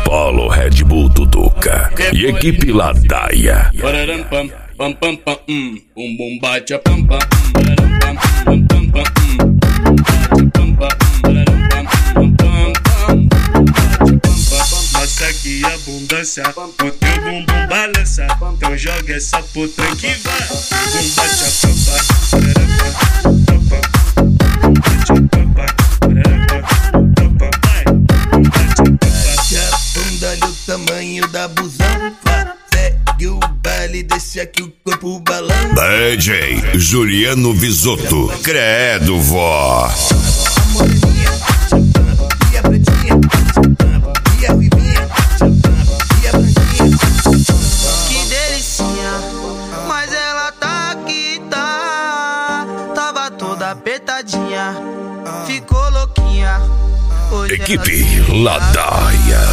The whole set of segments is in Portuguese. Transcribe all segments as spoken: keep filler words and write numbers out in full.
Polo Red Bull Tutuca e equipe Ladaia. Pam pam pam pam, um bum bate a pam pam, pam pam pam pam, um pam pam pam pam, mostra que a abundância, o teu bumbum balança, então joga essa puta que vai. Bum bate a pam pam, bate a pam pam, vai. Bate a bunda no tamanho da busão, segue o baile, deixa que o corpo balança. D J Juliano Visotto, credo vó. A moreninha, e a pretinha, e a ruivinha, e a branquinha. Que delicinha, mas ela tá aqui, tá. Tava toda apertadinha, ficou louquinha. Hoje Equipe Ladaia.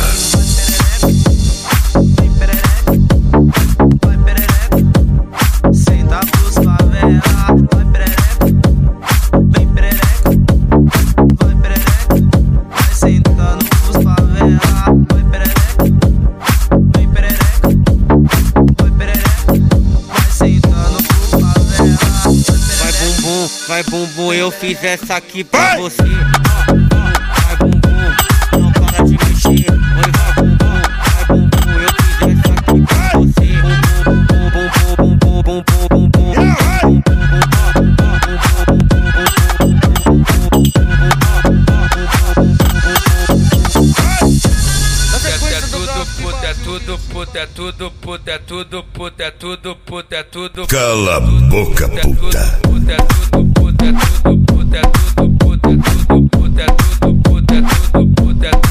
Vai bumbum, eu fiz essa aqui pra você. Vai bumbum, não para de mexer. Oi, vai bumbum, vai bumbum, eu fiz essa aqui pra você. Bum bum bum bum bum bum bum É tudo puta, é tudo puta, é tudo puta, é tudo puta, é tudo. Cala a boca, puta. É tudo puta, é tudo puta, é tudo puta, é tudo puta, é tudo puta, é tudo puta, é tudo puta.